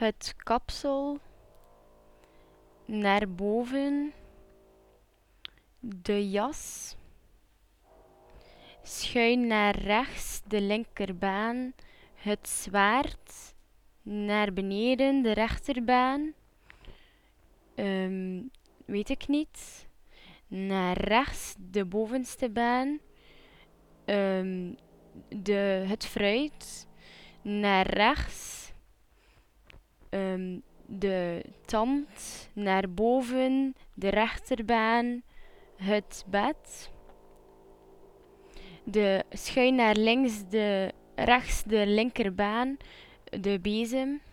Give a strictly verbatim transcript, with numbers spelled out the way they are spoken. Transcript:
het kapsel, naar boven, de jas, schuin naar rechts, de linkerbaan, het zwaard, naar beneden, de rechterbaan, um, weet ik niet, naar rechts, de bovenste baan, um, de, het fruit, naar rechts, um, de tand, naar boven, de rechterbaan, het bed, de schuin naar links, de rechts, de linkerbaan, de bezem,